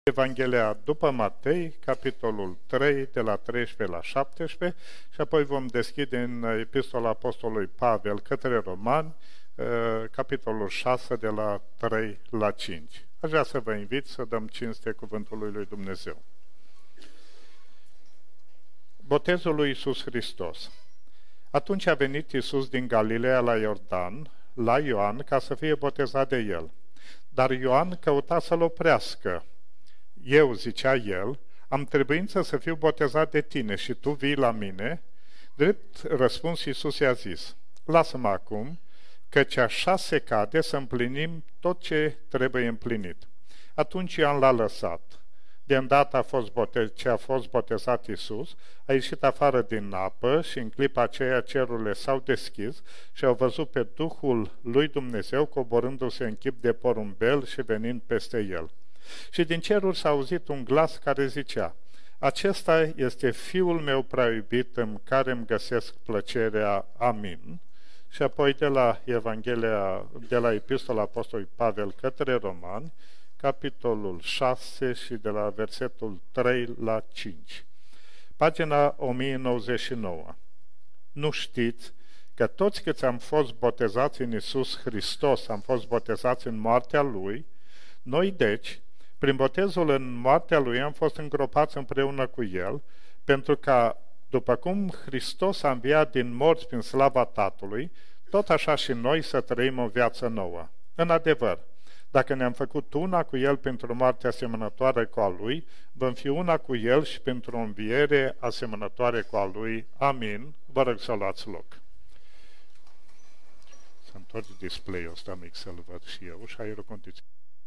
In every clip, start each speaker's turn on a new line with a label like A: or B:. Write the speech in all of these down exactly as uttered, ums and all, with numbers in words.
A: Evanghelia după Matei, capitolul trei, de la treisprezece la șaptesprezece, și apoi vom deschide în Epistola Apostolului Pavel către Romani, capitolul șase, de la trei la cinci. Aș vrea să vă invit să dăm cinste cuvântului lui Dumnezeu. Botezul lui Iisus Hristos. Atunci a venit Iisus din Galileea la Iordan, la Ioan, ca să fie botezat de el. Dar Ioan căuta să-l oprească. Eu, zicea el, am trebuință să fiu botezat de tine și tu vii la mine? Drept răspuns, Iisus i-a zis, lasă-mă acum, căci așa se cade să împlinim tot ce trebuie împlinit. Atunci Ioan l-a lăsat. De îndată a fost botez, ce a fost botezat Iisus, a ieșit afară din apă și în clipa aceea cerurile s-au deschis și au văzut pe Duhul lui Dumnezeu coborându-se în chip de porumbel și venind peste el. Și din ceruri s-a auzit un glas care zicea, acesta este Fiul meu prea iubit în care îmi găsesc plăcerea. Amin. Și apoi de la Evanghelia, de la Epistola Apostolului Pavel către Romani, capitolul șase și de la versetul trei la cinci. Pagina o mie nouăzeci și nouă. Nu știți că toți câți am fost botezați în Iisus Hristos, am fost botezați în moartea Lui? Noi, deci, prin botezul în moartea Lui, am fost îngropați împreună cu El, pentru ca, după cum Hristos a înviat din morți prin slava Tatălui, tot așa și noi să trăim o viață nouă. În adevăr, dacă ne-am făcut una cu El pentru moartea asemănătoare cu a Lui, vom fi una cu El și pentru o înviere asemănătoare cu a Lui. Amin. Vă rog să luați loc. Să întorc display-ul ăsta mic să-l văd și eu și aerul condiționat.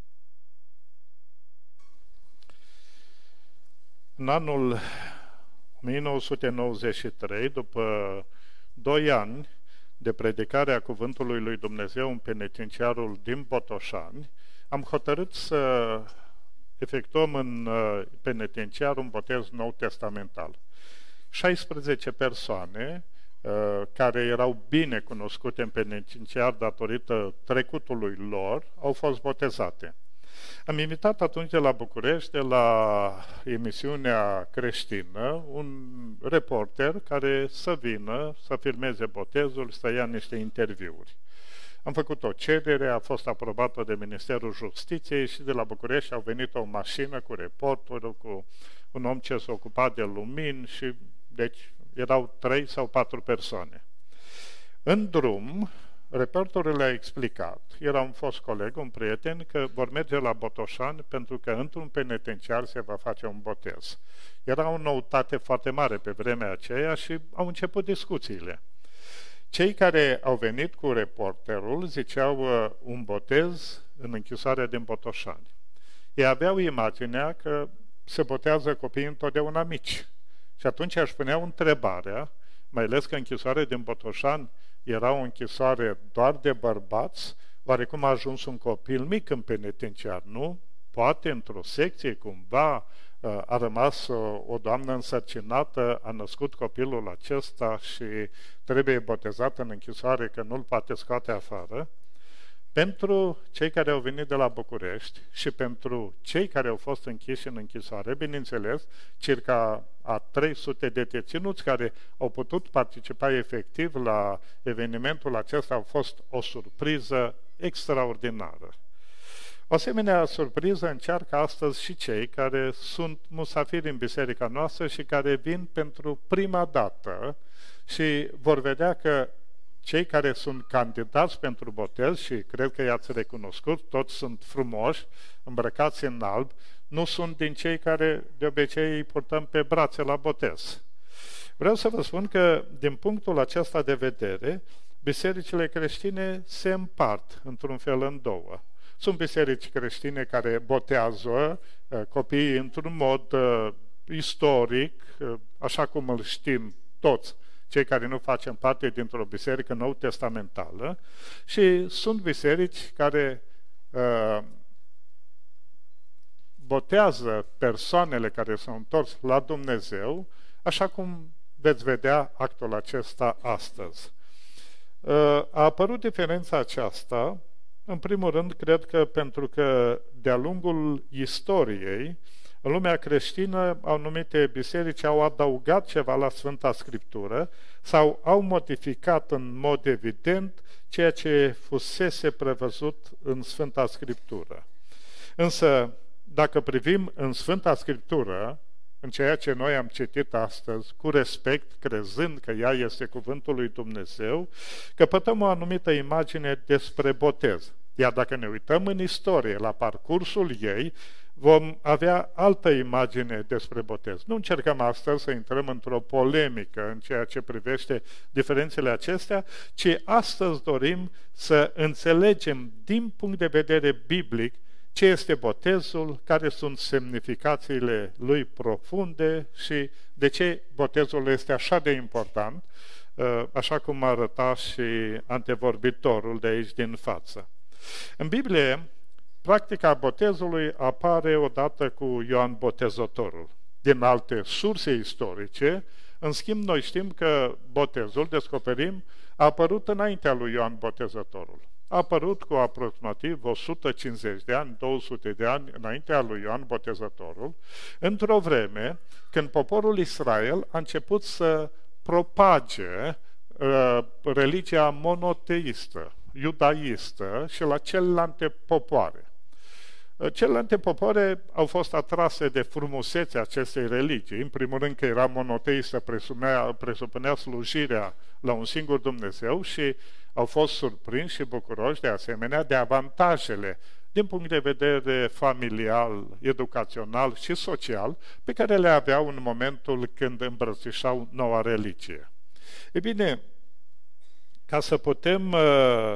A: În anul o mie nouă sute nouăzeci și trei, după doi ani de predicare a Cuvântului lui Dumnezeu în penitenciarul din Botoșani, am hotărât să efectuăm în penitenciar un botez nou testamental. șaisprezece persoane care erau bine cunoscute în penitenciar datorită trecutului lor au fost botezate. Am invitat atunci de la București, de la emisiunea creștină, un reporter care să vină, să filmeze botezul, să ia niște interviuri. Am făcut o cerere, a fost aprobată de Ministerul Justiției și de la București au venit o mașină cu reporterul, cu un om ce se ocupa de lumini și deci erau trei sau patru persoane. În drum, reporterul le-a explicat, era un fost coleg, un prieten, că vor merge la Botoșani pentru că într-un penitenciar se va face un botez. Era o noutate foarte mare pe vremea aceea și au început discuțiile. Cei care au venit cu reporterul ziceau uh, un botez în închisoarea din Botoșani. Ei aveau imaginea că se botează copiii întotdeauna mici. Și atunci își puneau întrebarea, mai ales că închisoarea din Botoșani era o închisoare doar de bărbați, oarecum a ajuns un copil mic în penitenciar, nu? Poate într-o secție cumva a rămas o, o doamnă însărcinată, a născut copilul acesta și trebuie botezat în închisoare că nu-l poate scoate afară. Pentru cei care au venit de la București și pentru cei care au fost închiși în închisoare, bineînțeles, circa a trei sute de deținuți care au putut participa efectiv la evenimentul acesta, au fost o surpriză extraordinară. O asemenea surpriză încearcă astăzi și cei care sunt musafiri în biserica noastră și care vin pentru prima dată și vor vedea că cei care sunt candidați pentru botez, și cred că i-ați recunoscut, toți sunt frumoși, îmbrăcați în alb, nu sunt din cei care de obicei îi purtăm pe brațe la botez. Vreau să vă spun că, din punctul acesta de vedere, bisericile creștine se împart într-un fel în două. Sunt biserici creștine care botează uh, copiii într-un mod uh, istoric, uh, așa cum îl știm toți, cei care nu facem parte dintr-o biserică nou-testamentală, și sunt biserici care uh, botează persoanele care s-au întors la Dumnezeu, așa cum veți vedea actul acesta astăzi. Uh, a apărut diferența aceasta În primul rând, cred că pentru că de-a lungul istoriei, în lumea creștină, anumite biserici au adăugat ceva la Sfânta Scriptură sau au modificat în mod evident ceea ce fusese prevăzut în Sfânta Scriptură. Însă, dacă privim în Sfânta Scriptură, în ceea ce noi am citit astăzi, cu respect, crezând că ea este cuvântul lui Dumnezeu, căpătăm o anumită imagine despre botez. Iar dacă ne uităm în istorie, la parcursul ei, vom avea altă imagine despre botez. Nu încercăm astăzi să intrăm într-o polemică în ceea ce privește diferențele acestea, ci astăzi dorim să înțelegem din punct de vedere biblic ce este botezul, care sunt semnificațiile lui profunde și de ce botezul este așa de important, așa cum arăta și antevorbitorul de aici din față. În Biblie, practica botezului apare odată cu Ioan Botezătorul. Din alte surse istorice, în schimb, noi știm că botezul, descoperim, a apărut înaintea lui Ioan Botezătorul. A apărut cu aproximativ o sută cincizeci de ani, două sute de ani înaintea lui Ioan Botezătorul, într-o vreme când poporul Israel a început să propage uh, religia monoteistă, iudaistă și la celelalte popoare. Celelalte popoare au fost atrase de frumusețea acestei religii. În primul rând că era monoteistă, presupunea, presupunea slujirea la un singur Dumnezeu și au fost surprinși și bucuroși de asemenea de avantajele din punct de vedere familial, educațional și social pe care le aveau în momentul când îmbrățișau noua religie. E bine, ca să putem uh,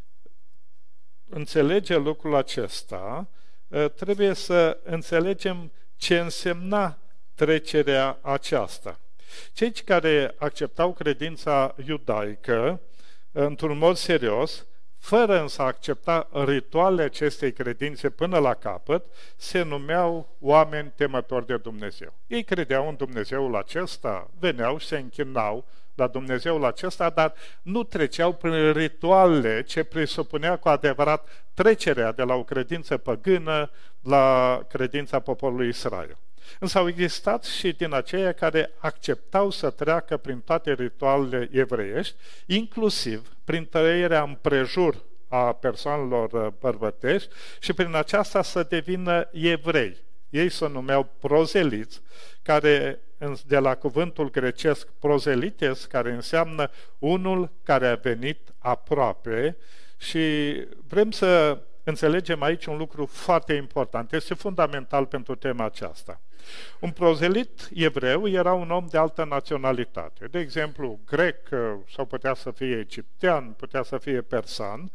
A: înțelege lucrul acesta, uh, trebuie să înțelegem ce însemna trecerea aceasta. Cei care acceptau credința iudaică într-un mod serios, fără însă a accepta ritualele acestei credințe până la capăt, se numeau oameni temători de Dumnezeu. Ei credeau în Dumnezeul acesta, veneau și se închinau la Dumnezeul acesta, dar nu treceau prin ritualele ce presupunea cu adevărat trecerea de la o credință păgână la credința poporului Israel. Însă au existat și din aceia care acceptau să treacă prin toate ritualele evreiești, inclusiv prin trăirea împrejur a persoanelor bărbătești și prin aceasta să devină evrei. Ei se numeau prozeliți, care de la cuvântul grecesc prozelites, care înseamnă unul care a venit aproape, și vrem să înțelegem aici un lucru foarte important. Este fundamental pentru tema aceasta. Un prozelit evreu era un om de altă naționalitate. De exemplu, grec, sau putea să fie egiptean, putea să fie persan,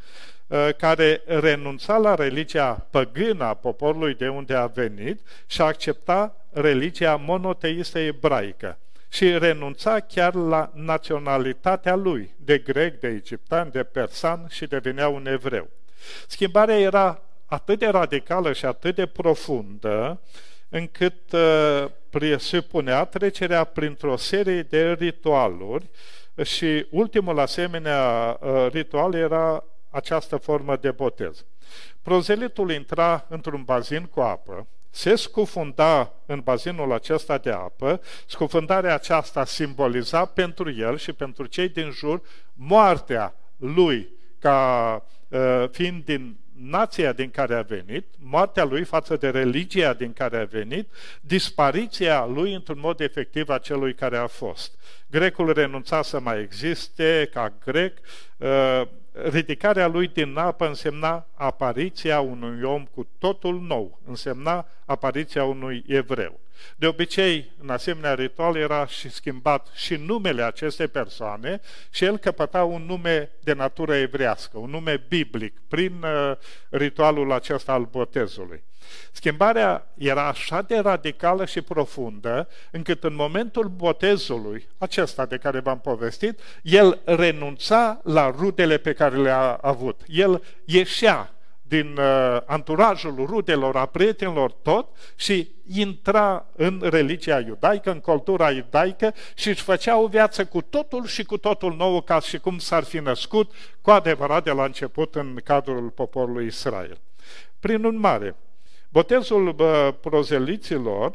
A: care renunța la religia păgână a poporului de unde a venit și accepta religia monoteistă ebraică. Și renunța chiar la naționalitatea lui, de grec, de egiptean, de persan, și devenea un evreu. Schimbarea era atât de radicală și atât de profundă, încât uh, presupunea trecerea printr-o serie de ritualuri și ultimul asemenea uh, ritual era această formă de botez. Prozelitul intra într-un bazin cu apă, se scufunda în bazinul acesta de apă, scufundarea aceasta simboliza pentru el și pentru cei din jur moartea lui ca uh, fiind din nația din care a venit, moartea lui față de religia din care a venit, dispariția lui într-un mod efectiv a celui care a fost. Grecul renunța să mai existe ca grec, ridicarea lui din apă însemna apariția unui om cu totul nou, însemna apariția unui evreu. De obicei, în asemenea ritual era și schimbat și numele acestei persoane și el căpăta un nume de natură evrească, un nume biblic, prin uh, ritualul acesta al botezului. Schimbarea era așa de radicală și profundă, încât în momentul botezului, acesta de care v-am povestit, el renunța la rudele pe care le-a avut. El ieșea din uh, anturajul rudelor, a prietenilor, tot, și intra în religia iudaică, în cultura iudaică și își făcea o viață cu totul și cu totul nou, ca și cum s-ar fi născut cu adevărat de la început în cadrul poporului Israel. Prin urmare, botezul uh, prozeliților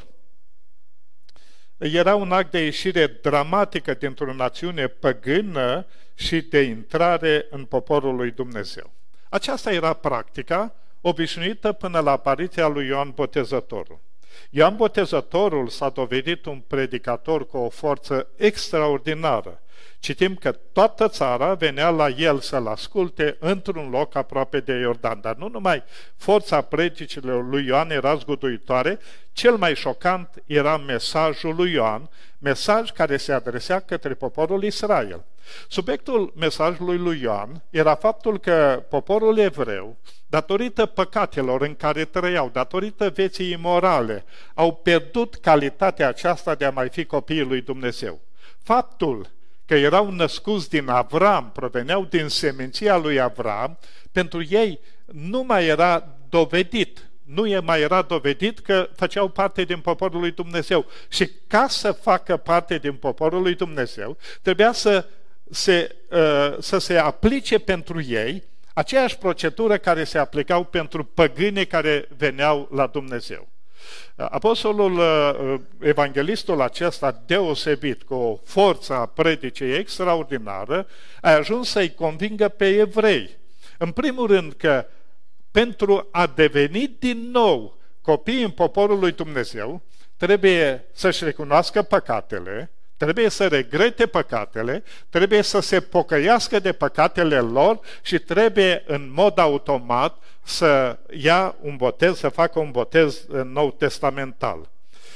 A: era un act de ieșire dramatică dintr-o națiune păgână și de intrare în poporul lui Dumnezeu. Aceasta era practica obișnuită până la apariția lui Ioan Botezătorul. Ioan Botezătorul s-a dovedit un predicator cu o forță extraordinară. Citim că toată țara venea la el să-l asculte într-un loc aproape de Iordan. Dar nu numai forța predicilor lui Ioan era zguduitoare, cel mai șocant era mesajul lui Ioan, mesaj care se adresea către poporul Israel. Subiectul mesajului lui Ioan era faptul că poporul evreu, datorită păcatelor în care trăiau, datorită vieții imorale, au pierdut calitatea aceasta de a mai fi copiii lui Dumnezeu. Faptul că erau născuți din Avram, proveneau din seminția lui Avram, pentru ei nu mai era dovedit, nu e mai era dovedit că făceau parte din poporul lui Dumnezeu. Și ca să facă parte din poporul lui Dumnezeu, trebuia să se, să se aplice pentru ei aceeași procedură care se aplicau pentru păgâne care veneau la Dumnezeu. Apostolul, evanghelistul acesta deosebit, cu o forță a predicii extraordinară, a ajuns să-i convingă pe evrei. În primul rând că pentru a deveni din nou copii în poporul lui Dumnezeu, trebuie să-și recunoască păcatele, trebuie să regrete păcatele, trebuie să se pocăiască de păcatele lor și trebuie în mod automat să ia un botez, să facă un botez nou testamental.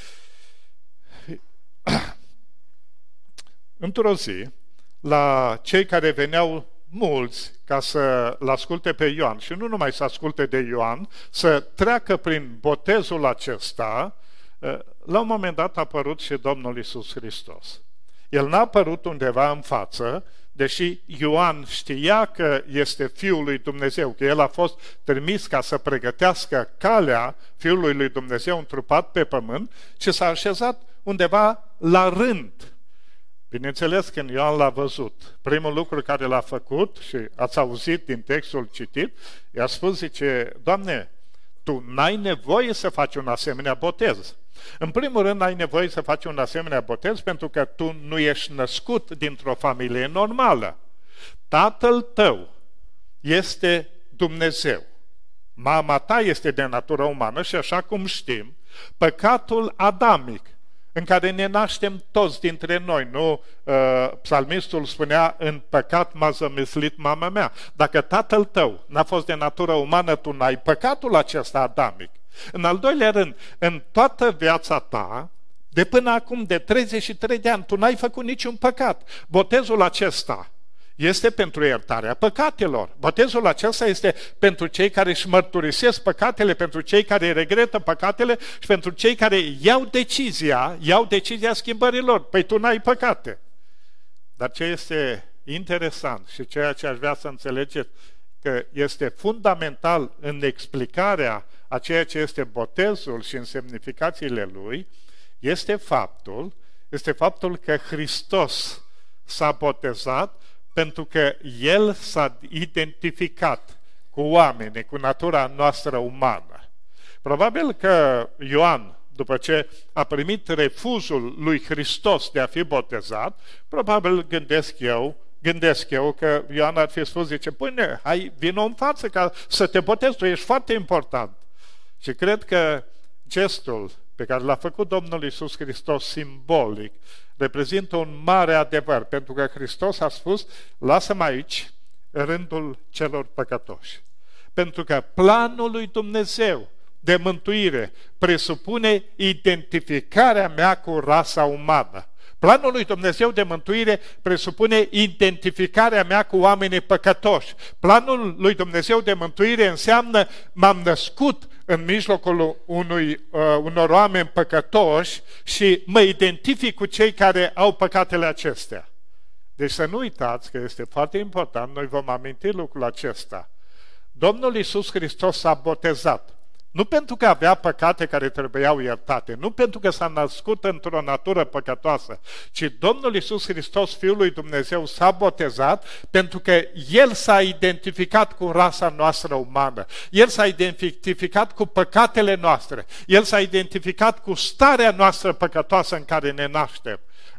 A: Într-o zi, la cei care veneau mulți ca să-l asculte pe Ioan și nu numai să asculte de Ioan, să treacă prin botezul acesta, la un moment dat a apărut și Domnul Iisus Hristos. El n-a apărut undeva în față, deși Ioan știa că este Fiul lui Dumnezeu, că el a fost trimis ca să pregătească calea Fiului lui Dumnezeu întrupat pe pământ, ci s-a așezat undeva la rând. Bineînțeles, când Ioan l-a văzut, primul lucru care l-a făcut, și ați auzit din textul citit, i-a spus, zice, Doamne, Tu n-ai nevoie să faci un asemenea botez. În primul rând, n-ai nevoie să faci un asemenea botez pentru că tu nu ești născut dintr-o familie normală. Tatăl tău este Dumnezeu. Mama ta este de natură umană și, așa cum știm, păcatul adamic, în care ne naștem toți dintre noi, nu? Psalmistul spunea, în păcat m-a zămislit mama mea. Dacă tatăl tău n-a fost de natură umană, tu n-ai păcatul acesta adamic. În al doilea rând, în toată viața ta, de până acum, de treizeci și trei de ani, tu n-ai făcut niciun păcat. Botezul acesta este pentru iertarea păcatelor. Botezul acesta este pentru cei care își mărturisesc păcatele, pentru cei care regretă păcatele și pentru cei care iau decizia, iau decizia schimbărilor. Păi tu n-ai păcate. Dar ce este interesant și ceea ce aș vrea să înțelegeți, că este fundamental în explicarea a ceea ce este botezul și în semnificațiile lui, este faptul, este faptul că Hristos s-a botezat pentru că El s-a identificat cu oamenii, cu natura noastră umană. Probabil că Ioan, după ce a primit refuzul lui Hristos de a fi botezat, probabil gândesc eu, gândesc eu că Ioan ar fi spus, zice, păi, hai, vină în față ca să te botezi, tu ești foarte important. Și cred că gestul pe care l-a făcut Domnul Iisus Hristos simbolic reprezintă un mare adevăr, pentru că Hristos a spus, lasă-mă aici rândul celor păcătoși. Pentru că planul lui Dumnezeu de mântuire presupune identificarea mea cu rasa umană. Planul lui Dumnezeu de mântuire presupune identificarea mea cu oamenii păcătoși. Planul lui Dumnezeu de mântuire înseamnă m-am născut în mijlocul unui, uh, unor oameni păcătoși și mă identific cu cei care au păcatele acestea. Deci să nu uitați că este foarte important, noi vom aminti lucrul acesta. Domnul Iisus Hristos s-a botezat. Nu pentru că avea păcate care trebuiau iertate, nu pentru că s-a născut într-o natură păcătoasă, ci Domnul Iisus Hristos, Fiul lui Dumnezeu, s-a botezat pentru că El s-a identificat cu rasa noastră umană, El s-a identificat cu păcatele noastre, El s-a identificat cu starea noastră păcătoasă în care ne naștem.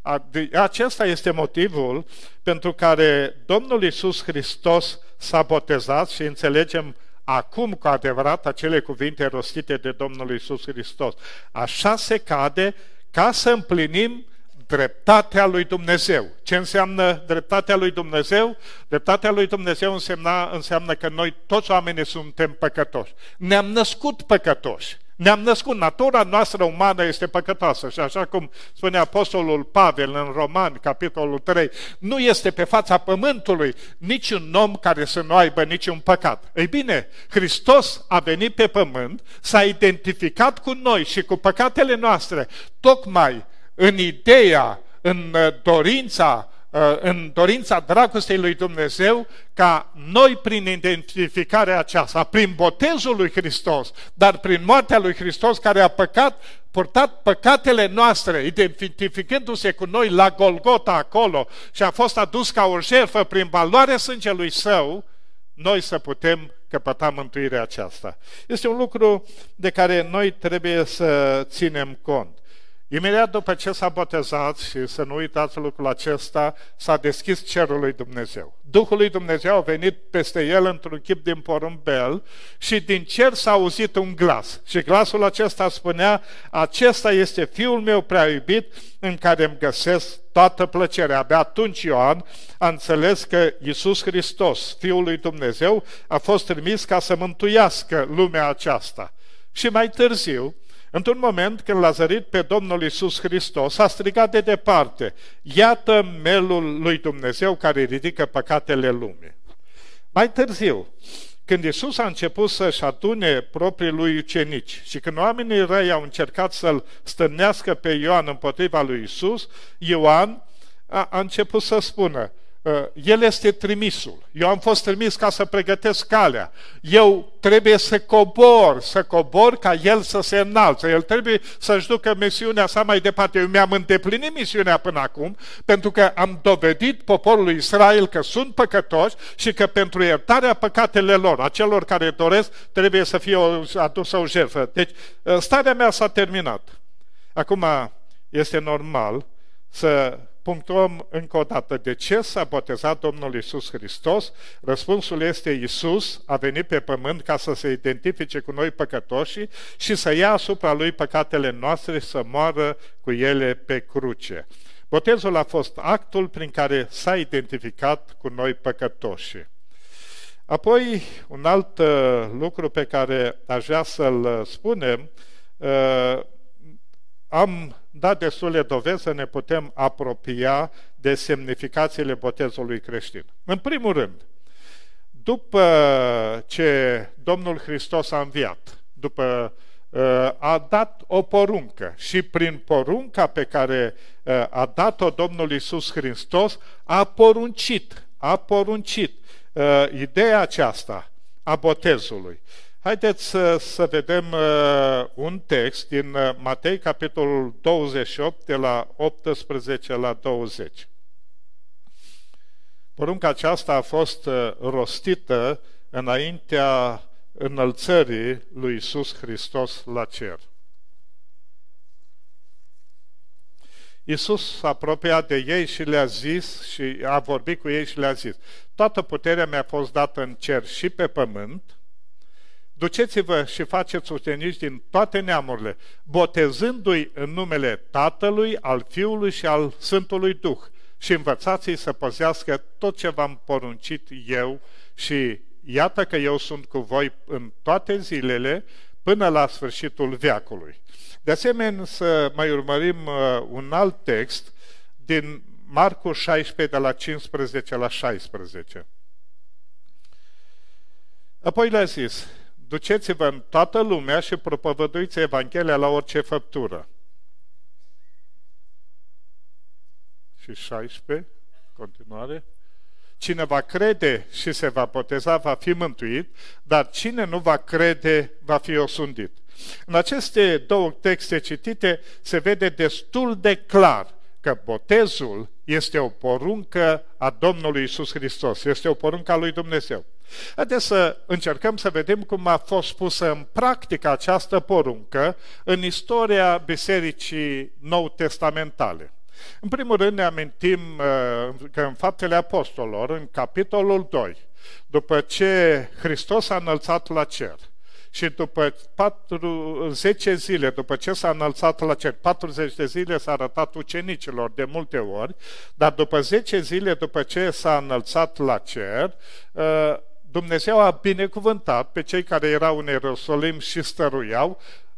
A: Acesta este motivul pentru care Domnul Iisus Hristos s-a botezat și înțelegem acum cu adevărat acele cuvinte rostite de Domnul Iisus Hristos. Așa se cade ca să împlinim dreptatea lui Dumnezeu. Ce înseamnă dreptatea lui Dumnezeu? Dreptatea lui Dumnezeu însemna, înseamnă că noi toți oamenii suntem păcătoși. Ne-am născut păcătoși. Ne-am născut, natura noastră umană este păcătoasă și așa cum spune Apostolul Pavel în Romani, capitolul trei, nu este pe fața pământului niciun om care să nu aibă niciun păcat. Ei bine, Hristos a venit pe pământ, s-a identificat cu noi și cu păcatele noastre, tocmai în ideea, în dorința, în dorința dragostei lui Dumnezeu, ca noi prin identificarea aceasta, prin botezul lui Hristos, dar prin moartea lui Hristos care a păcat, purtat păcatele noastre, identificându-se cu noi la Golgota acolo și a fost adus ca o jertfă prin valoarea sângelui Său, noi să putem căpăta mântuirea aceasta. Este un lucru de care noi trebuie să ținem cont. Imediat după ce s-a botezat, și să nu uitați lucrul acesta, s-a deschis cerul lui Dumnezeu. Duhul lui Dumnezeu a venit peste el într-un chip din porumbel și din cer s-a auzit un glas. Și glasul acesta spunea, acesta este Fiul meu prea iubit, în care îmi găsesc toată plăcerea. Abia atunci Ioan a înțeles că Iisus Hristos, Fiul lui Dumnezeu, a fost trimis ca să mântuiască lumea aceasta. Și mai târziu, într-un moment când l-a zărit pe Domnul Iisus Hristos, a strigat de departe, iată melul lui Dumnezeu care ridică păcatele lumii. Mai târziu, când Iisus a început să-și adune proprii lui ucenici și când oamenii răi au încercat să-l stârnească pe Ioan împotriva lui Iisus, Ioan a, a început să spună, El este trimisul. Eu am fost trimis ca să pregătesc calea. Eu trebuie să cobor, să cobor ca El să se înalțe. El trebuie să-și ducă misiunea sa mai departe. Eu mi-am îndeplinit misiunea până acum, pentru că am dovedit poporului Israel că sunt păcătoși și că pentru iertarea păcatelor lor, a celor care doresc, trebuie să fie adusă o jertfă. Deci, starea mea s-a terminat. Acum este normal să punctuăm încă o dată de ce s-a botezat Domnul Iisus Hristos. Răspunsul este Iisus a venit pe pământ ca să se identifice cu noi păcătoși și să ia asupra Lui păcatele noastre și să moară cu ele pe cruce. Botezul a fost actul prin care s-a identificat cu noi păcătoși. Apoi, un alt uh, lucru pe care aș vrea să-l spunem, uh, am dat destule dovezi să ne putem apropia de semnificațiile botezului creștin. În primul rând, după ce Domnul Hristos a înviat, după a dat o poruncă și prin porunca pe care a dat-o Domnul Iisus Hristos, a poruncit, a poruncit ideea aceasta a botezului. Haideți să, să vedem uh, un text din uh, Matei, capitolul douăzeci și opt, de la optsprezece la douăzeci. Porunca aceasta a fost uh, rostită înaintea înălțării lui Iisus Hristos la cer. Iisus s-a apropiat de ei și le-a zis, și a vorbit cu ei și le-a zis, toată puterea mi-a fost dată în cer și pe pământ, duceți-vă și faceți ucenici din toate neamurile, botezându-i în numele Tatălui, al Fiului și al Sfântului Duh și învățați-i să păzească tot ce v-am poruncit eu și iată că eu sunt cu voi în toate zilele până la sfârșitul veacului. De asemenea, să mai urmărim un alt text din Marcu șaisprezece, de la cincisprezece la șaisprezece. Apoi le-a zis, duceți-vă în toată lumea și propovăduiți Evanghelia la orice făptură. Și șaisprezece, continuare. cine va crede și se va boteza va fi mântuit, dar cine nu va crede va fi osândit. În aceste două texte citite se vede destul de clar că botezul este o poruncă a Domnului Iisus Hristos, este o poruncă a lui Dumnezeu. Haideți să încercăm să vedem cum a fost pusă în practică această poruncă în istoria Bisericii Nou-Testamentale. În primul rând ne amintim că în Faptele Apostolilor, în capitolul doi, după ce Hristos a înălțat la cer, și după zece zile, după ce s-a înălțat la cer, patruzeci de zile s-a arătat ucenicilor de multe ori, dar după zece zile, după ce s-a înălțat la cer, Dumnezeu a binecuvântat pe cei care erau în Ierusalim și stăruiau,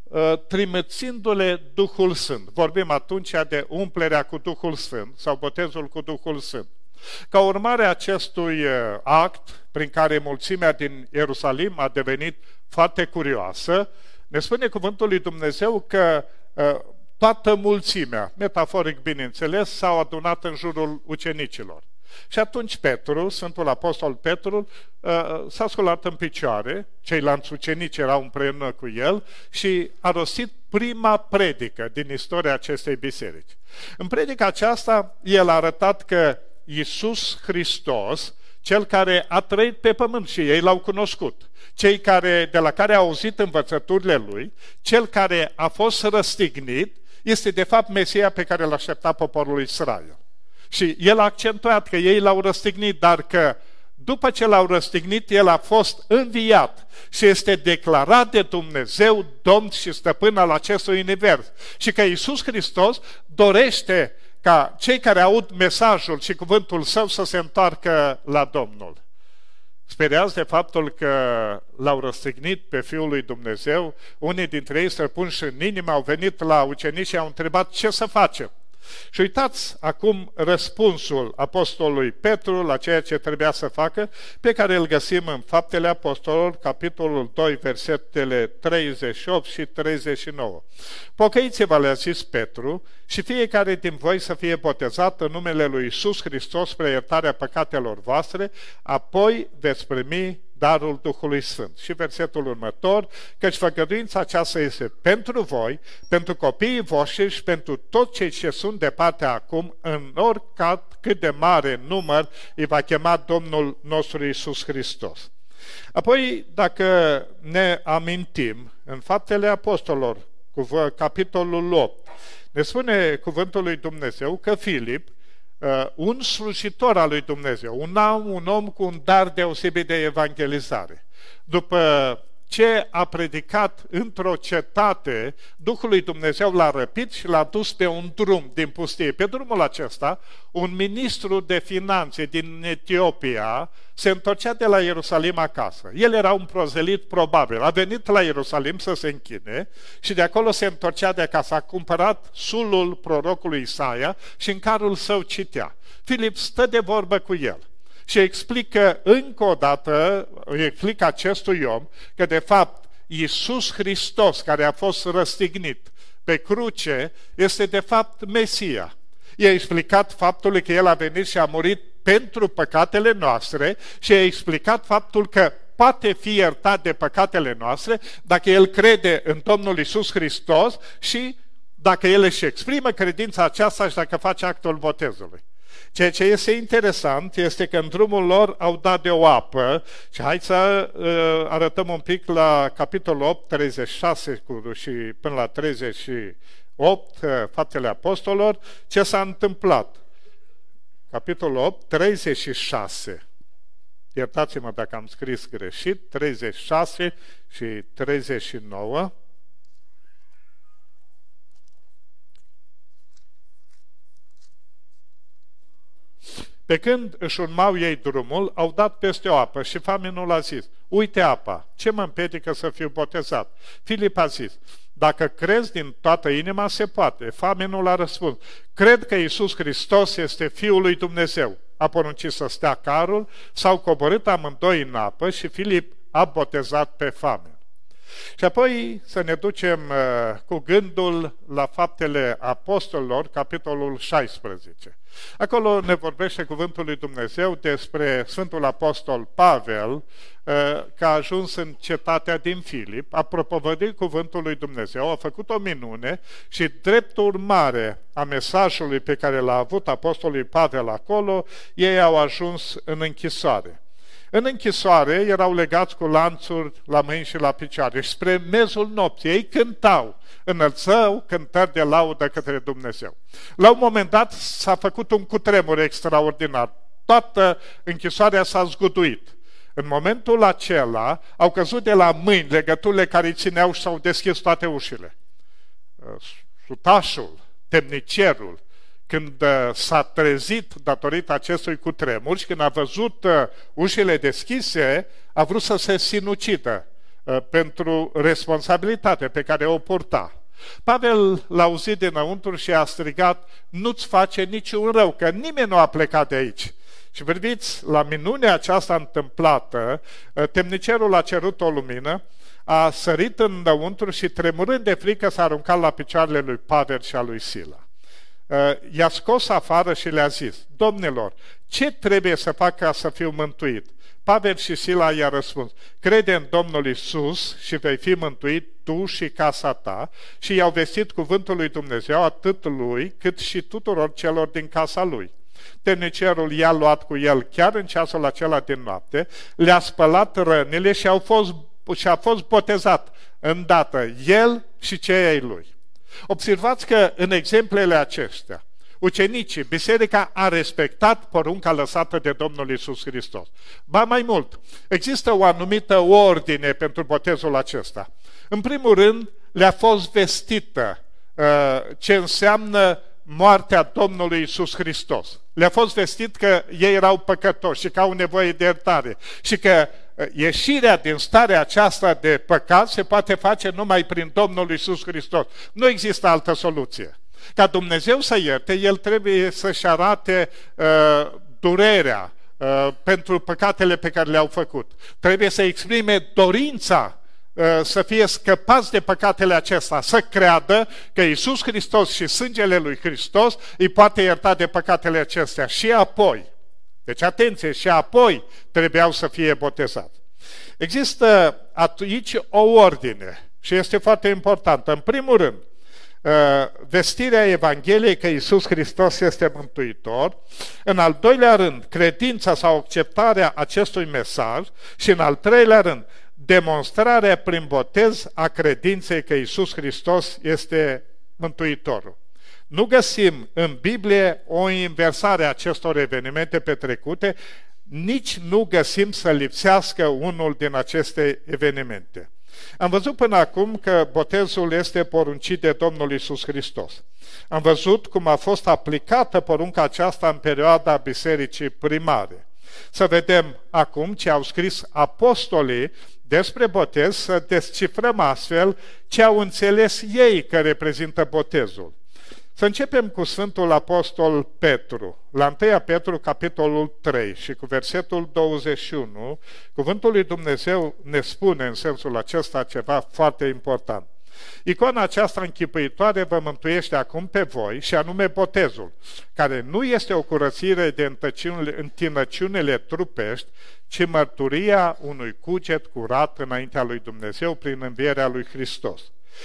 A: trimițându-le Duhul Sfânt. Vorbim atunci de umplerea cu Duhul Sfânt sau botezul cu Duhul Sfânt. Ca urmare a acestui act, prin care mulțimea din Ierusalim a devenit foarte curioasă, ne spune cuvântul lui Dumnezeu că toată mulțimea, metaforic bineînțeles, s-au adunat în jurul ucenicilor. Și atunci Petru, Sfântul Apostol Petru, s-a sculat în picioare, ceilalți ucenici erau împreună cu el și a rostit prima predică din istoria acestei biserici. În predica aceasta, el a arătat că Iisus Hristos, cel care a trăit pe pământ și ei l-au cunoscut, cei care, de la care au auzit învățăturile lui, cel care a fost răstignit, este de fapt Mesia pe care l-aștepta poporul Israel. Și el a accentuat că ei l-au răstignit, dar că după ce l-au răstignit, el a fost înviat și este declarat de Dumnezeu Domn și Stăpân al acestui univers. Și că Iisus Hristos dorește ca cei care aud mesajul și cuvântul său să se întoarcă la Domnul. Speriați de faptul că l-au răstignit pe Fiul lui Dumnezeu, unii dintre ei străpunși în inimă au venit la ucenici și au întrebat ce să facem. Și uitați acum răspunsul apostolului Petru la ceea ce trebuia să facă, pe care îl găsim în Faptele Apostolilor, capitolul doi, versetele treizeci și opt și treizeci și nouă. Pocăiți-vă, le-a zis Petru, și fiecare din voi să fie botezat în numele lui Iisus Hristos spre iertarea păcatelor voastre, apoi veți primi darul Duhului Sfânt. Și versetul următor, căci făgăduința aceasta este pentru voi, pentru copiii voștri și pentru toți cei ce sunt departe acum, în oricât cât de mare număr îi va chema Domnul nostru Iisus Hristos. Apoi, dacă ne amintim, în Faptele Apostolilor, cu capitolul opt, ne spune cuvântul lui Dumnezeu că Filip, Uh, un slujitor al lui Dumnezeu, un om, un om cu un dar deosebit de evangelizare. După ce a predicat într-o cetate, Duhul lui Dumnezeu l-a răpit și l-a dus pe un drum din pustie. Pe drumul acesta, un ministru de finanțe din Etiopia se întorcea de la Ierusalim acasă. El era un prozelit probabil. A venit la Ierusalim să se închine și de acolo se întorcea de acasă. A cumpărat sulul prorocului Isaia și în carul său citea. Filip stă de vorbă cu el și explică încă o dată, explică acestui om că de fapt Iisus Hristos, care a fost răstignit pe cruce, este de fapt Mesia. I-a explicat faptul că El a venit și a murit pentru păcatele noastre și a explicat faptul că poate fi iertat de păcatele noastre dacă el crede în Domnul Iisus Hristos și dacă el își exprimă credința aceasta și dacă face actul botezului. Ceea ce este interesant este că în drumul lor au dat de o apă și hai să uh, arătăm un pic la capitolul opt, treizeci și șase și până la treizeci și opt, uh, Faptele Apostolilor, ce s-a întâmplat. Capitolul opt, treizeci și șase. Iertați-mă dacă am scris greșit, treizeci și șase și treizeci și nouă. Pe când își urmau ei drumul, au dat peste o apă și famenul a zis, uite apa, ce mă împiedică să fiu botezat? Filip a zis, dacă crezi din toată inima, se poate. Famenul a răspuns, cred că Iisus Hristos este Fiul lui Dumnezeu. A poruncit să stea carul, s-au coborât amândoi în apă și Filip a botezat pe famen. Și apoi să ne ducem uh, cu gândul la Faptele Apostolilor, capitolul șaisprezece. Acolo ne vorbește cuvântul lui Dumnezeu despre Sfântul Apostol Pavel, uh, că a ajuns în cetatea din Filip, a propovăduit cuvântul lui Dumnezeu, a făcut o minune și drept urmare a mesajului pe care l-a avut apostolul Pavel acolo, ei au ajuns în închisoare. În închisoare erau legați cu lanțuri la mâini și la picioare și spre mezul nopții ei cântau, înălțau cântări de laudă către Dumnezeu. La un moment dat s-a făcut un cutremur extraordinar. Toată închisoarea s-a zguduit. În momentul acela au căzut de la mâini legăturile care îi țineau și s-au deschis toate ușile. Sutașul, temnicerul, când s-a trezit datorită acestui cutremur și când a văzut ușile deschise, a vrut să se sinucidă pentru responsabilitatea pe care o purta. Pavel l-a auzit dinăuntru și a strigat: nu-ți face niciun rău, că nimeni nu a plecat de aici. Și priviți, la minunea aceasta întâmplată, temnicerul a cerut o lumină, a sărit înăuntru și tremurând de frică s-a aruncat la picioarele lui Pavel și a lui Sila. I-a scos afară și le-a zis: domnilor, ce trebuie să fac ca să fiu mântuit? Pavel și Sila i-a răspuns: crede în Domnul Iisus și vei fi mântuit tu și casa ta. Și i-au vestit cuvântul lui Dumnezeu atât lui cât și tuturor celor din casa lui. Temnicerul i-a luat cu el chiar în ceasul acela din noapte, le-a spălat rănile și, au fost, și a fost botezat îndată el și cei ai lui. Observați că în exemplele acestea, ucenicii, biserica a respectat porunca lăsată de Domnul Iisus Hristos. Ba mai mult, există o anumită ordine pentru botezul acesta. În primul rând, le-a fost vestită uh, ce înseamnă moartea Domnului Iisus Hristos. Le-a fost vestit că ei erau păcătoși și că au nevoie de iertare și că ieșirea din starea aceasta de păcat se poate face numai prin Domnul Iisus Hristos. Nu există altă soluție. Ca Dumnezeu să ierte, El trebuie să-și arate uh, durerea uh, pentru păcatele pe care le-au făcut. Trebuie să exprime dorința uh, să fie scăpați de păcatele acestea, să creadă că Iisus Hristos și sângele lui Hristos îi poate ierta de păcatele acestea. Și apoi, deci atenție, și apoi trebuiau să fie botezați. Există aici o ordine și este foarte importantă. În primul rând, vestirea Evangheliei că Iisus Hristos este Mântuitor. În al doilea rând, credința sau acceptarea acestui mesaj. Și în al treilea rând, demonstrarea prin botez a credinței că Iisus Hristos este Mântuitorul. Nu găsim în Biblie o inversare a acestor evenimente petrecute, nici nu găsim să lipsească unul din aceste evenimente. Am văzut până acum că botezul este poruncit de Domnul Iisus Hristos. Am văzut cum a fost aplicată porunca aceasta în perioada bisericii primare. Să vedem acum ce au scris apostolii despre botez, să descifrăm astfel ce au înțeles ei că reprezintă botezul. Să începem cu Sfântul Apostol Petru. La întâi Petru, capitolul trei și cu versetul douăzeci și unu, cuvântul lui Dumnezeu ne spune în sensul acesta ceva foarte important. Icoana aceasta închipuitoare vă mântuiește acum pe voi, și anume botezul, care nu este o curățire de întinăciunile trupești, ci mărturia unui cuget curat înaintea lui Dumnezeu prin învierea lui Hristos.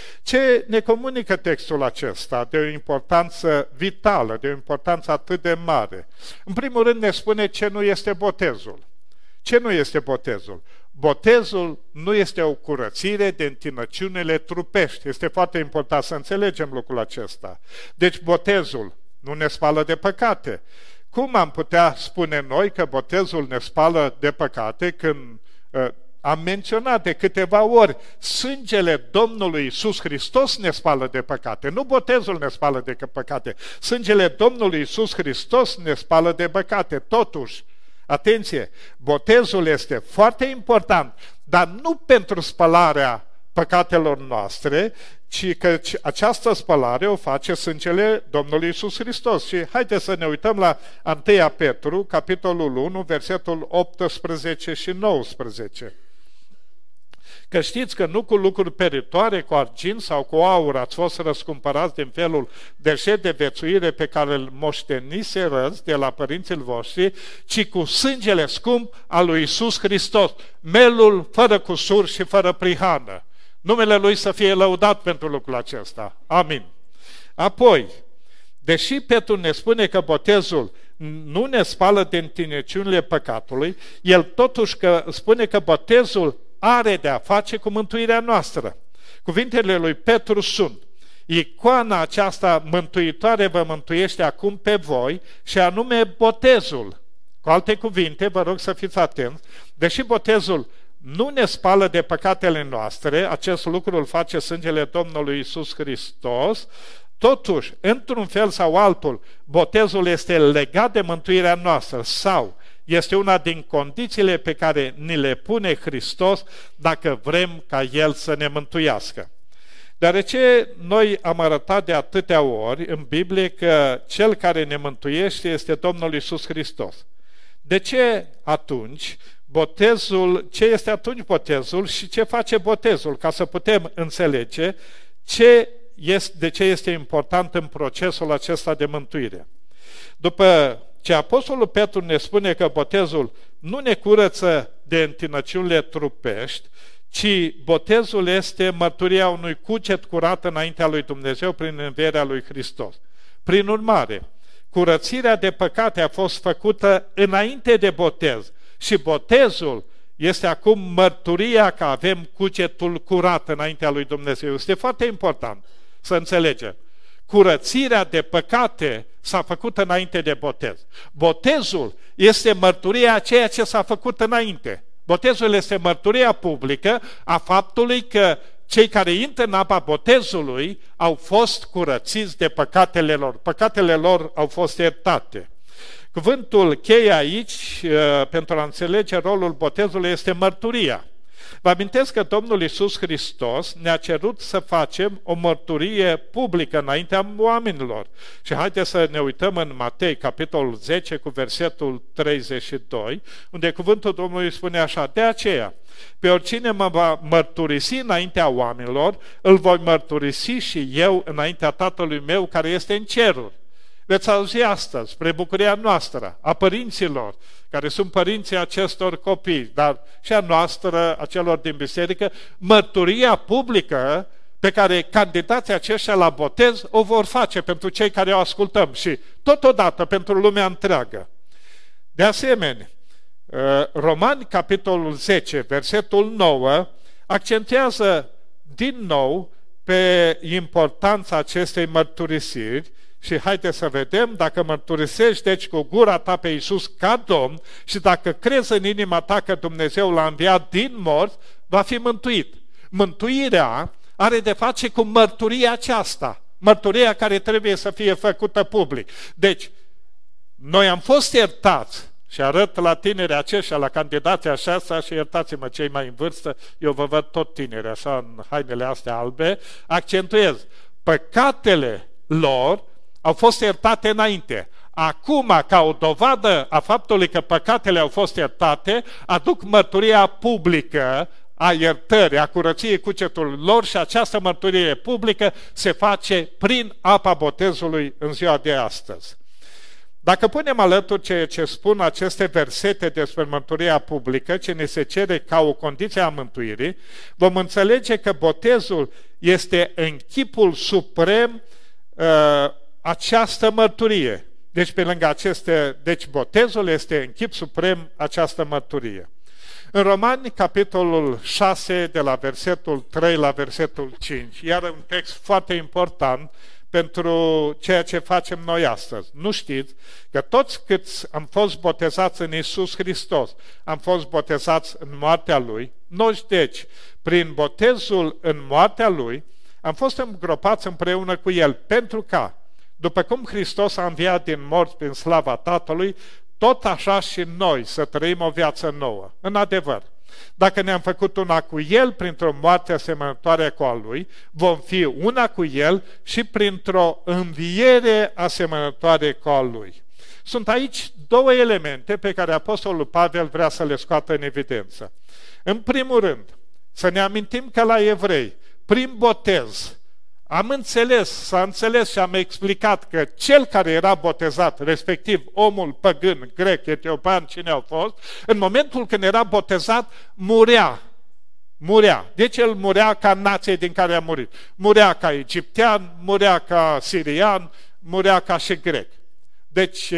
A: Ce ne comunică textul acesta de o importanță vitală, de o importanță atât de mare? În primul rând ne spune ce nu este botezul. Ce nu este botezul? Botezul nu este o curățire de întinăciunile trupești. Este foarte important să înțelegem lucrul acesta. Deci botezul nu ne spală de păcate. Cum am putea spune noi că botezul ne spală de păcate când uh, am menționat de câteva ori, sângele Domnului Iisus Hristos ne spală de păcate, nu botezul ne spală de păcate, sângele Domnului Iisus Hristos ne spală de păcate. Totuși, atenție, botezul este foarte important, dar nu pentru spălarea păcatelor noastre, ci că această spălare o face sângele Domnului Iisus Hristos. Și haideți să ne uităm la întâi Petru, capitolul unu, versetul optsprezece și nouăsprezece. Că știți că nu cu lucruri peritoare, cu argint sau cu aur ați fost răscumpărați din felul de șed de vețuire pe care îl moșteniserăți de la părinții voștri, ci cu sângele scump al lui Iisus Hristos, melul fără cusur și fără prihană. Numele Lui să fie lăudat pentru lucrul acesta. Amin. Apoi, deși Petru ne spune că botezul nu ne spală din tineciunile păcatului, el totuși că spune că botezul are de a face cu mântuirea noastră. Cuvintele lui Petru sunt: icoana aceasta mântuitoare vă mântuiește acum pe voi, și anume botezul. Cu alte cuvinte, vă rog să fiți atenți, deși botezul nu ne spală de păcatele noastre, acest lucru îl face sângele Domnului Iisus Hristos, totuși, într-un fel sau altul, botezul este legat de mântuirea noastră sau este una din condițiile pe care ni le pune Hristos dacă vrem ca El să ne mântuiască. Deoarece noi am arătat de atâtea ori în Biblie că Cel care ne mântuiește este Domnul Iisus Hristos. De ce atunci botezul, ce este atunci botezul și ce face botezul? Ca să putem înțelege ce este, de ce este important în procesul acesta de mântuire. După ce Apostolul Petru ne spune că botezul nu ne curăță de întinăciunile trupești, ci botezul este mărturia unui cuget curat înaintea lui Dumnezeu prin învierea lui Hristos. Prin urmare, curățirea de păcate a fost făcută înainte de botez și botezul este acum mărturia că avem cugetul curat înaintea lui Dumnezeu. Este foarte important să înțelegem. Curățirea de păcate s-a făcut înainte de botez. Botezul este mărturia a ceea ce s-a făcut înainte. Botezul este mărturia publică a faptului că cei care intră în apa botezului au fost curățiți de păcatele lor. Păcatele lor au fost iertate. Cuvântul cheie aici, pentru a înțelege rolul botezului, este mărturia. Vă amintesc că Domnul Iisus Hristos ne-a cerut să facem o mărturie publică înaintea oamenilor. Și haideți să ne uităm în Matei, capitolul zece, cu versetul treizeci și doi, unde cuvântul Domnului spune așa: de aceea, pe oricine mă va mărturisi înaintea oamenilor, îl voi mărturisi și eu înaintea Tatălui meu care este în ceruri. Veți auzi astăzi, spre bucuria noastră, a părinților, care sunt părinții acestor copii, dar și a noastră, a celor din biserică, mărturia publică pe care candidații aceștia la botez o vor face pentru cei care o ascultăm și totodată pentru lumea întreagă. De asemenea, Romani, capitolul zece, versetul nouă, accentuează din nou pe importanța acestei mărturisiri. Și haideți să vedem, dacă mărturisești deci cu gura ta pe Iisus ca Domn și dacă crezi în inima ta că Dumnezeu l-a înviat din morți, va fi mântuit. Mântuirea are de face cu mărturia aceasta, mărturia care trebuie să fie făcută public. Deci, noi am fost iertați și arăt la tinerii aceștia, la candidații aceștia, și iertați-mă cei mai în vârstă, eu vă văd tot tineri așa în hainele astea albe, accentuez, păcatele lor au fost iertate înainte. Acum, ca o dovadă a faptului că păcatele au fost iertate, aduc mărturia publică a iertării, a curăției cugetului lor și această mărturie publică se face prin apa botezului în ziua de astăzi. Dacă punem alături ceea ce spun aceste versete despre mărturia publică, ce ne se cere ca o condiție a mântuirii, vom înțelege că botezul este în chipul suprem uh, această mărturie. Deci pe lângă aceste, deci botezul este în chip suprem această mărturie. În Romani, capitolul șase, de la versetul trei la versetul cinci, iar un text foarte important pentru ceea ce facem noi astăzi. Nu știți că toți câți am fost botezați în Iisus Hristos, am fost botezați în moartea Lui, noi deci, prin botezul în moartea Lui, am fost îngropați împreună cu El, pentru ca, după cum Hristos a înviat din morți prin slava Tatălui, tot așa și noi să trăim o viață nouă. În adevăr, dacă ne-am făcut una cu El printr-o moarte asemănătoare cu a Lui, vom fi una cu El și printr-o înviere asemănătoare cu a Lui. Sunt aici două elemente pe care Apostolul Pavel vrea să le scoată în evidență. În primul rând, Să ne amintim că la evrei, prin botez, am înțeles, s-a înțeles și am explicat că cel care era botezat, respectiv omul păgân, grec, etiopian, cine au fost, în momentul când era botezat, murea. Murea. Deci el murea ca nație din care a murit. Murea ca egiptean, murea ca sirian, murea ca și grec. Deci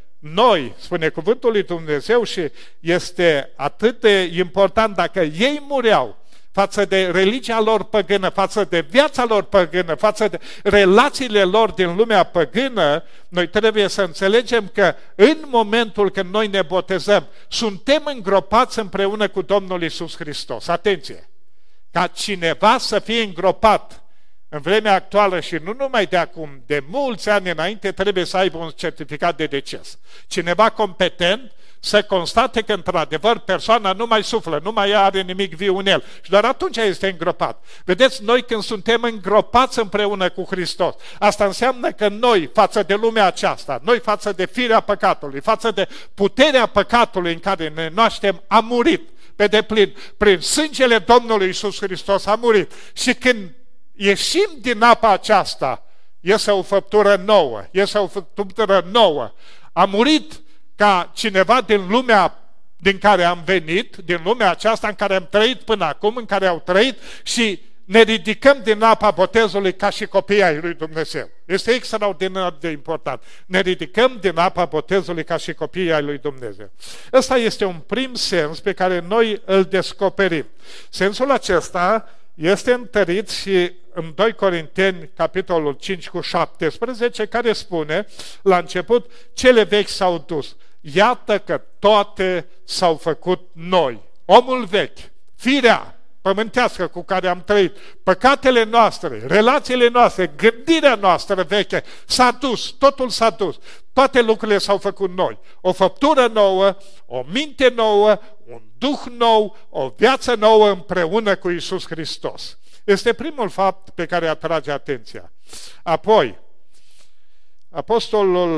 A: noi, spune cuvântul lui Dumnezeu, și este atât de important, dacă ei mureau față de religia lor păgână, față de viața lor păgână, față de relațiile lor din lumea păgână, noi trebuie să înțelegem că în momentul când noi ne botezăm, suntem îngropați împreună cu Domnul Iisus Hristos. Atenție! Ca cineva să fie îngropat în vremea actuală și nu numai de acum, de mulți ani înainte, trebuie să aibă un certificat de deces. Cineva competent să constate că, într-adevăr, persoana nu mai suflă, nu mai are nimic viu în el. Și doar atunci este îngropat. Vedeți, noi când suntem îngropați împreună cu Hristos, asta înseamnă că noi, față de lumea aceasta, noi față de firea păcatului, față de puterea păcatului în care ne naștem, am murit pe deplin. Prin sângele Domnului Iisus Hristos a murit. Și când ieșim din apa aceasta, iese o făptură nouă, iese o făptură nouă. A murit ca cineva din lumea din care am venit, din lumea aceasta în care am trăit până acum, în care au trăit, și ne ridicăm din apa botezului ca și copiii ai lui Dumnezeu. Este extraordinar de important. Ne ridicăm din apa botezului ca și copiii ai lui Dumnezeu. Ăsta este un prim sens pe care noi îl descoperim. Sensul acesta este întărit și în doi Corinteni, capitolul cinci cu șaptesprezece, care spune, la început, cele vechi s-au dus. Iată că toate s-au făcut noi. Omul vechi, firea pământească cu care am trăit, păcatele noastre, relațiile noastre, gândirea noastră veche, s-a dus, totul s-a dus. Toate lucrurile s-au făcut noi. O făptură nouă, o minte nouă, un duh nou, o viață nouă împreună cu Iisus Hristos. Este primul fapt pe care atrage atenția. Apoi, apostolul,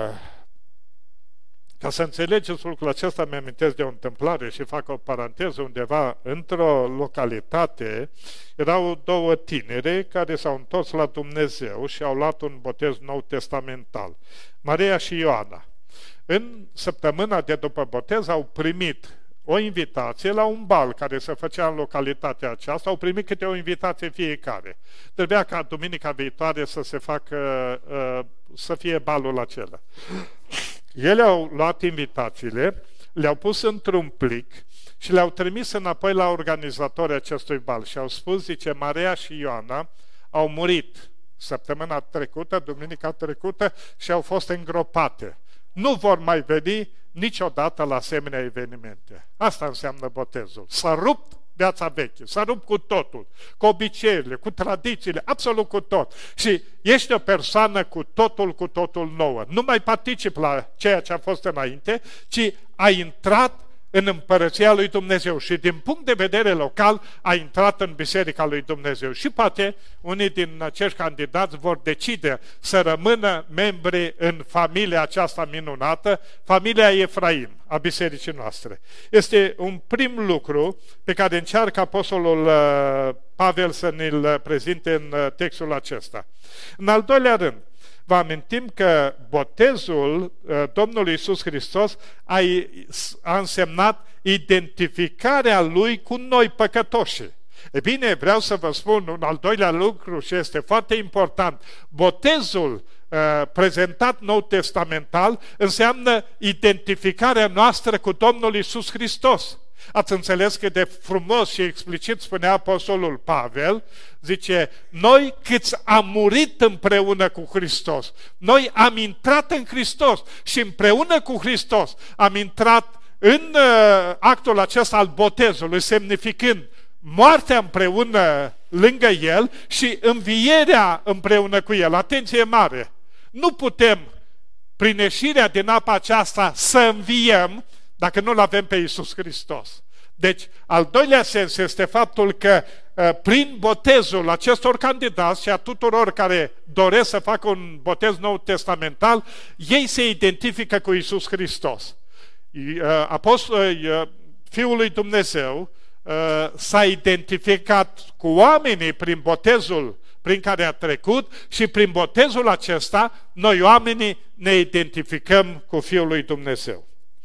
A: ca să înțelegeți lucrul acesta, mi-amintesc de o întâmplare și fac o paranteză undeva, într-o localitate, erau două tinere care s-au întors la Dumnezeu și au luat un botez nou testamental, Maria și Ioana. În săptămâna de după botez au primit o invitație la un bal care se făcea în localitatea aceasta, au primit câte o invitație fiecare. Trebuia ca duminica viitoare să se facă, să fie balul acela. Ele au luat invitațiile, le-au pus într-un plic și le-au trimis înapoi la organizatorii acestui bal și au spus, zice, Maria și Ioana au murit săptămâna trecută, duminica trecută, și au fost îngropate. Nu vor mai veni niciodată la asemenea evenimente. Asta înseamnă botezul. S-a rupt viața veche, s-a rupt cu totul, cu obiceiurile, cu tradițiile, absolut cu tot. Și ești o persoană cu totul, cu totul nouă. Nu mai participi la ceea ce a fost înainte, ci ai intrat în împărăția lui Dumnezeu și din punct de vedere local a intrat în Biserica lui Dumnezeu. Și poate unii din acești candidați vor decide să rămână membri în familia aceasta minunată, familia Efraim, a bisericii noastre. Este un prim lucru pe care încearcă apostolul Pavel să ne-l prezinte în textul acesta. În al doilea rând, vă amintim că botezul Domnului Iisus Hristos a, a însemnat identificarea Lui cu noi păcătoși. E bine, vreau să vă spun un al doilea lucru și este foarte important. Botezul uh, prezentat nou testamental înseamnă identificarea noastră cu Domnul Iisus Hristos. Ați înțeles că de frumos și explicit spunea apostolul Pavel, zice, noi câți am murit împreună cu Hristos, noi am intrat în Hristos și împreună cu Hristos am intrat în uh, actul acesta al botezului, semnificând moartea împreună lângă El și învierea împreună cu El. Atenție mare! Nu putem, prin ieșirea din apa aceasta, să înviem dacă nu-L avem pe Iisus Hristos. Deci, al doilea sens este faptul că prin botezul acestor candidați și a tuturor care doresc să facă un botez nou testamental, ei se identifică cu Iisus Hristos. Apostol, Fiul lui Dumnezeu s-a identificat cu oamenii prin botezul prin care a trecut și prin botezul acesta noi oamenii ne identificăm cu Fiul lui Dumnezeu.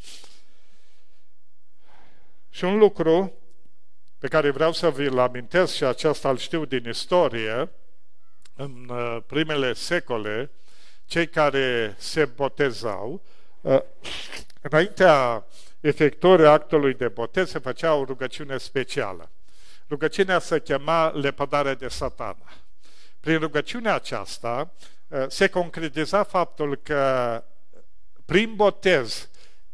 A: Și un lucru pe care vreau să vi-l amintesc și aceasta îl știu din istorie, în primele secole, cei care se botezau, înaintea efectuării actului de botez se făcea o rugăciune specială. Rugăciunea se chema lepădare de Satana. Prin rugăciunea aceasta se concretiza faptul că prin botez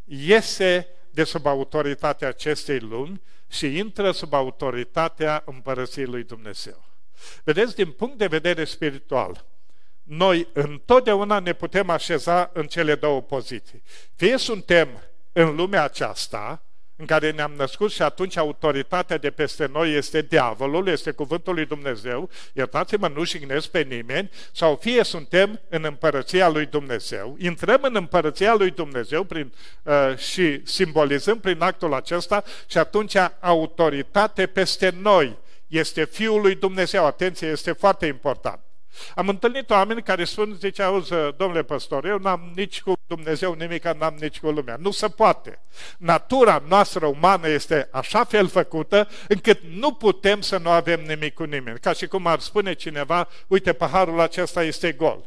A: iese de sub autoritatea acestei lumi și intră sub autoritatea Împărăției lui Dumnezeu. Vedeți, din punct de vedere spiritual, noi întotdeauna ne putem așeza în cele două poziții. Fie suntem în lumea aceasta, în care ne-am născut și atunci autoritatea de peste noi este diavolul, este cuvântul lui Dumnezeu, iertați-mă, nu jignesc pe nimeni, sau fie suntem în împărăția lui Dumnezeu, intrăm în împărăția lui Dumnezeu prin, uh, și simbolizăm prin actul acesta și atunci autoritate peste noi este Fiul lui Dumnezeu. Atenție, este foarte important. Am întâlnit oameni care spun, zice, auzi, domnule păstor, eu n-am nici cu Dumnezeu nimic, n-am nici cu lumea. Nu se poate. Natura noastră umană este așa fel făcută încât nu putem să nu avem nimic cu nimeni. Ca și cum ar spune cineva, uite, paharul acesta este gol.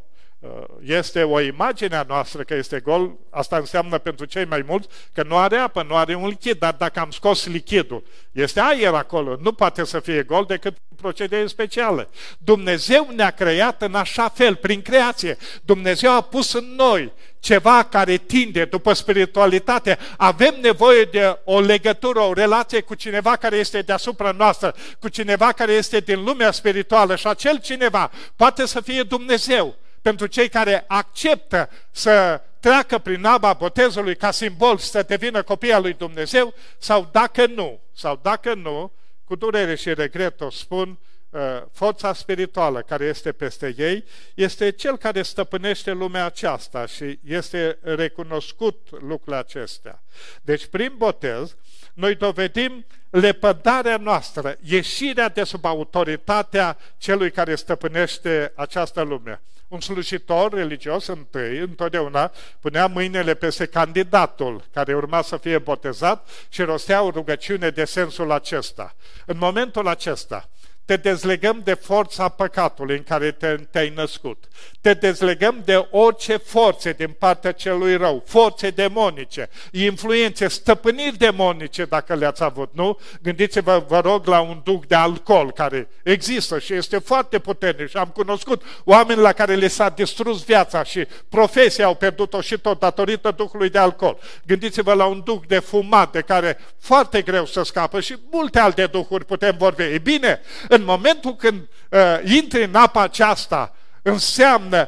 A: Este o imagine a noastră că este gol, asta înseamnă pentru cei mai mulți că nu are apă, nu are un lichid, dar dacă am scos lichidul, este aer acolo, nu poate să fie gol decât procedee speciale. Dumnezeu ne-a creat în așa fel, prin creație. Dumnezeu a pus în noi ceva care tinde după spiritualitate. Avem nevoie de o legătură, o relație cu cineva care este deasupra noastră, cu cineva care este din lumea spirituală și acel cineva poate să fie Dumnezeu. Pentru cei care acceptă să treacă prin apa botezului ca simbol să devină copii al lui Dumnezeu, sau dacă nu, sau dacă nu, cu durere și regret o spun, forța spirituală care este peste ei este cel care stăpânește lumea aceasta și este recunoscut lucrul acestea. Deci prin botez noi dovedim lepădarea noastră, ieșirea de sub autoritatea celui care stăpânește această lume. Un slujitor religios întâi, întotdeauna, punea mâinile peste candidatul care urma să fie botezat și rostea o rugăciune de sensul acesta. În momentul acesta, te dezlegăm de forța păcatului în care te, te-ai născut. Te dezlegăm de orice forțe din partea celui rău, forțe demonice, influențe, stăpâniri demonice dacă le-ați avut, nu? Gândiți-vă, vă rog, la un duh de alcool care există și este foarte puternic și am cunoscut oameni la care le s-a distrus viața și profesia au pierdut-o și tot datorită duhului de alcool. Gândiți-vă la un duh de fumat de care foarte greu să scapă și multe alte duhuri putem vorbi. E bine, în momentul când uh, intri în apa aceasta, înseamnă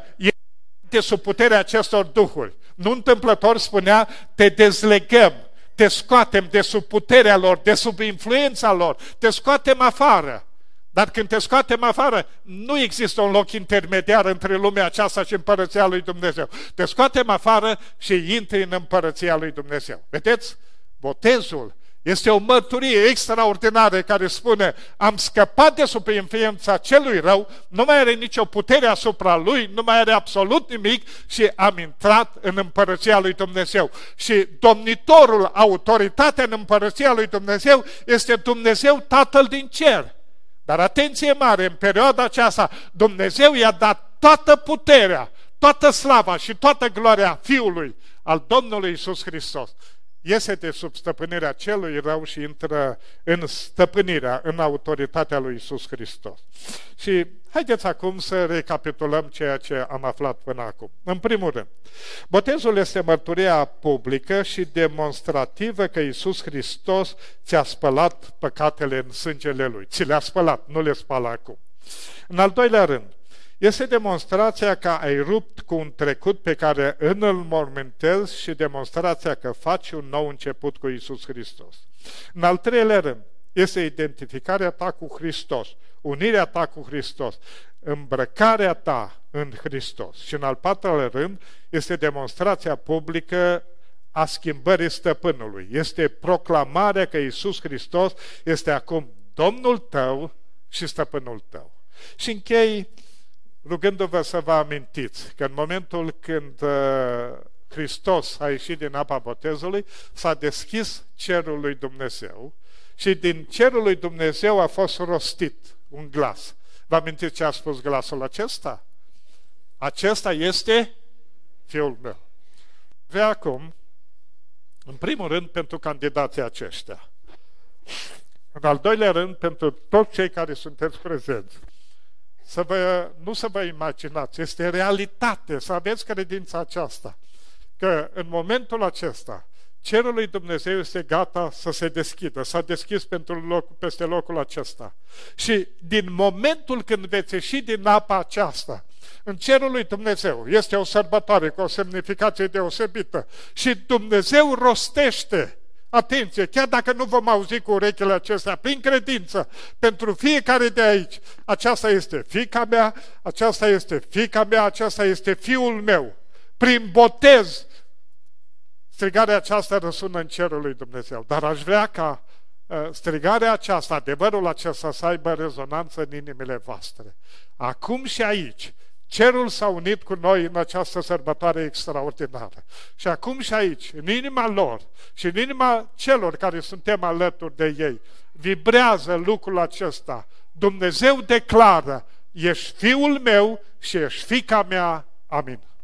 A: de sub puterea acestor duhuri. Nu întâmplător spunea, te dezlegăm, te scoatem de sub puterea lor, de sub influența lor, te scoatem afară. Dar când te scoatem afară, nu există un loc intermediar între lumea aceasta și împărăția lui Dumnezeu. Te scoatem afară și intri în împărăția lui Dumnezeu. Vedeți? Botezul este o mărturie extraordinară care spune, am scăpat de sub influența celui rău, nu mai are nicio putere asupra lui, nu mai are absolut nimic și am intrat în împărăția lui Dumnezeu. Și domnitorul, autoritatea în împărăția lui Dumnezeu este Dumnezeu Tatăl din cer. Dar atenție mare, în perioada aceasta, Dumnezeu i-a dat toată puterea, toată slava și toată gloria Fiului al Domnului Iisus Hristos. Iese de sub stăpânirea celui rău și intră în stăpânirea, în autoritatea lui Iisus Hristos. Și haideți acum să recapitulăm ceea ce am aflat până acum. În primul rând, botezul este mărturia publică și demonstrativă că Iisus Hristos ți-a spălat păcatele în sângele Lui. Ți le-a spălat, nu le spală acum. În al doilea rând, este demonstrația că ai rupt cu un trecut pe care îl înmormântezi și demonstrația că faci un nou început cu Iisus Hristos. În al treilea rând, este identificarea ta cu Hristos, unirea ta cu Hristos, îmbrăcarea ta în Hristos. Și în al patrulea rând, este demonstrația publică a schimbării stăpânului. Este proclamarea că Iisus Hristos este acum Domnul tău și stăpânul tău. Și închei rugându-vă să vă amintiți că în momentul când Hristos a ieșit din apa botezului, s-a deschis cerul lui Dumnezeu și din cerul lui Dumnezeu a fost rostit un glas. Vă amintiți ce a spus glasul acesta? Acesta este Fiul meu. Vreau acum, în primul rând, pentru candidații aceștia. În al doilea rând, pentru toți cei care sunteți prezenți. Să vă, nu să vă imaginați, este realitate, să aveți credința aceasta, că în momentul acesta, cerul lui Dumnezeu este gata să se deschidă, s-a deschis pentru loc, peste locul acesta. Și din momentul când veți ieși din apa aceasta, în cerul lui Dumnezeu, este o sărbătoare cu o semnificație deosebită și Dumnezeu rostește, atenție, chiar dacă nu vom auzi cu urechile acestea, prin credință, pentru fiecare de aici, aceasta este fiica mea, aceasta este fiica mea, aceasta este fiul meu. Prin botez, strigarea aceasta răsună în cerul lui Dumnezeu. Dar aș vrea ca uh, strigarea aceasta, adevărul acesta să aibă rezonanță în inimile voastre. Acum și aici, cerul s-a unit cu noi în această sărbătoare extraordinară. Și acum și aici, în inima lor și în inima celor care suntem alături de ei, vibrează lucrul acesta. Dumnezeu declară, ești fiul meu și ești fiica mea. Amin.